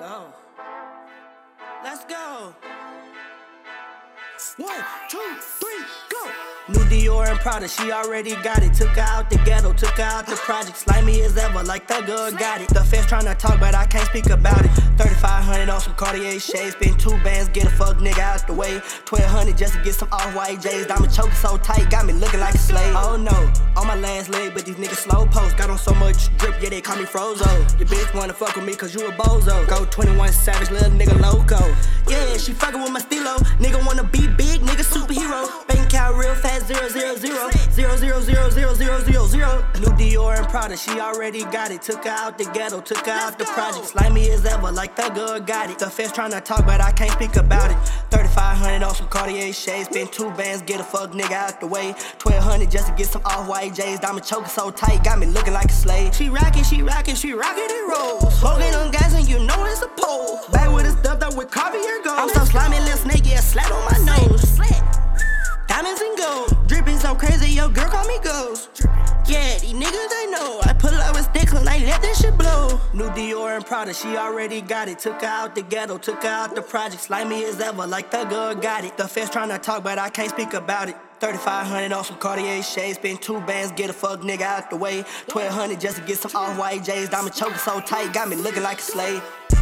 go. Let's go. 1, 2, 3, go. New Dior and Prada, she already got it. Took her out the ghetto, took her out the project. Slimy as ever, like Thugger got it. The feds tryna talk, but I can't speak about it. 3,500 on some Cartier shades. Spend 2 bands, get a fuck nigga out the way. 1,200 just to get some off-white J's. Diamond choker so tight, got me looking like a slave. Oh no, on my last leg, but these niggas slow post. Got on so much drip, yeah, they call me Frozo. Your bitch wanna fuck with me cause you a bozo. Go 21 Savage, little nigga loco. Yeah, she fucking with my stilo. Nigga wanna be big, nigga superhero. Bank account real fast, 0, 0, 0, 0, 0, 0, 0, 0, 0, 0. New Dior and Prada, she already got it. Took her out the ghetto, took her out the project. Slimy as ever, like Thugger got it. The feds tryna talk, but I can't speak about it. 3,500 on some Cartier shades. Spend 2 bands, get a fuck nigga out the way. 1,200 just to get some off-white J's. Diamond choker so tight, got me looking like a slave. She rockin', it rolls. Smoking on gas and you know it's a pole. Back with a stuffed up with coffee or gold. I'm so slimy, little snake, yeah, slat on my nose. Diamonds and gold, dripping so crazy, your girl call me Ghost. Yeah, these niggas they know. I pull up with sticks and I let that shit blow. New Dior and Prada, she already got it. Took her out the ghetto, took her out the project. Slimy as ever, like Thugger got it. The feds tryna talk, but I can't speak about it. 3,500 on some Cartier shades. Spend 2 bands, get a fuck nigga out the way. 1,200 just to get some off-white J's. Diamond choker so tight, got me looking like a slave.